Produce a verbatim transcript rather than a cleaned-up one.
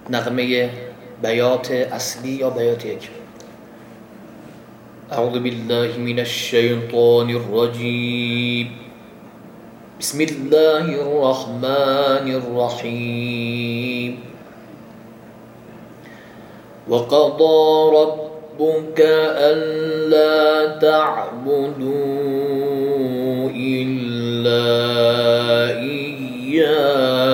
نغمه بیات اصلی یا بیات یک. اعوذ بالله من الشیطان الرجیم بسم الله الرحمن الرحیم وقضى ربك ألا تعبدوا إلا إياه